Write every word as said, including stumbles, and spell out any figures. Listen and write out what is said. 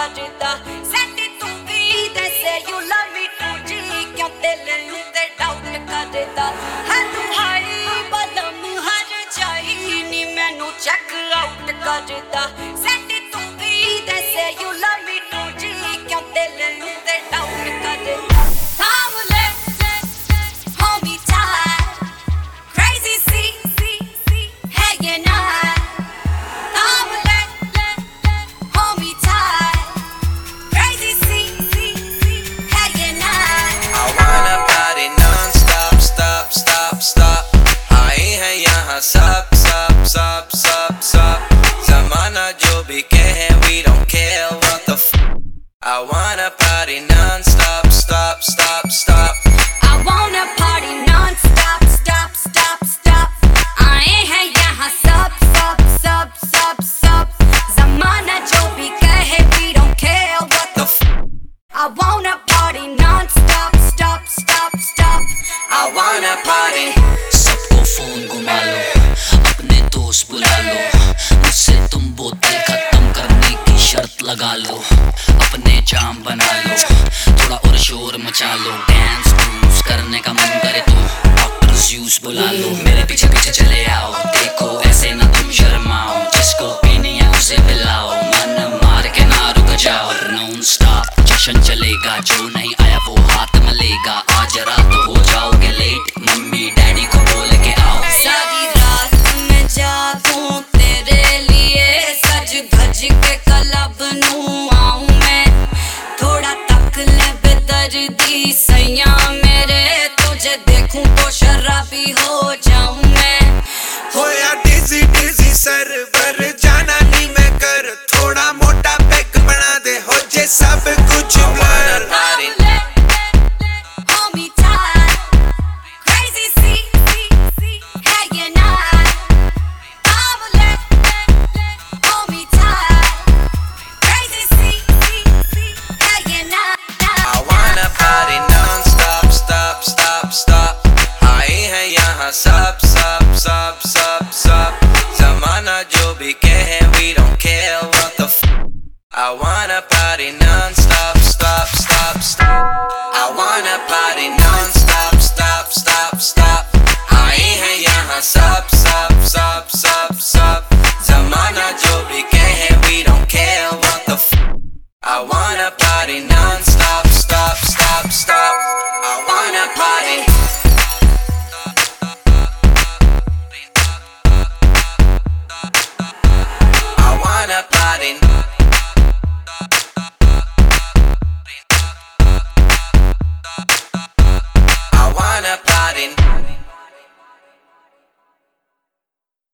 करदा सेट तू भी दसे यू लव मी टू जी क्यों दिल ते डाउट करदा है तू हाई बलम हर जाई नी मैनू चेक आउट करदा सेट तू भी दसे यू लव मी टू जी क्यों दिल ते डाउट करदा थाम ले hold me tight crazy see है ये ना Sup, sup, sup, sup, sup Zamana jo bhi keh, we don't care what the f I wanna party non-stop, stop, stop, stop I wanna party non-stop, stop, stop, stop आए हैं यहाँ सब, सब, सब, सब, सब Zamana jo bhi keh, we don't care what the f I wanna party non-stop, stop, stop, stop I wanna party सबको phone घुमा लो अपने दोस्त बुला लो मुझसे तुम बोतल खत्म करने की शर्त लगा लो अपने जाम बना लो थोड़ा और शोर मचा लो डांस क्रूज करने का मन करे तो डॉक्टर ज़्यूस बुला लो मेरे पीछे पीछे चले आओ देखो ऐसे ना तुम शर्माओ जिसको पीनी है उसे पिलाओ मन मार के ना रुक जाओ नॉन स्टॉप जश्न चलेगा जो नहीं आया वो हाथ मलेगा आज रात हो जाओगे लेट मम्मी डैडी को बोल के आओ सारी रात मैं जागूं तेरे लिए सज धज के क्लब नू आऊं मैं थोड़ा तक ले बेदर्दी सैया मेरे तुझे देखूं तो शराबी हो जाऊं मैं होया डिजी डिजी सरवर जाना नहीं मैं कर थोड़ा मोटा पैक बना दे हो जे सब कुछ blur hold me tight crazy see है ये ना hold me tight crazy see है ये ना I wanna party non-stop, stop, stop, stop आए हैं यहाँ सब, सब, सब, सब, सब Zamana jo bhi keh, we don't care what the f I wanna party non-stop, stop, stop, stop I wanna party non-stop, stop, stop, stop आए हैं यहाँ सब, सब, सब, सब, सब Zamana jo bhi keh, we don't care what the f I wanna party non-stop, stop, stop, stop I wanna party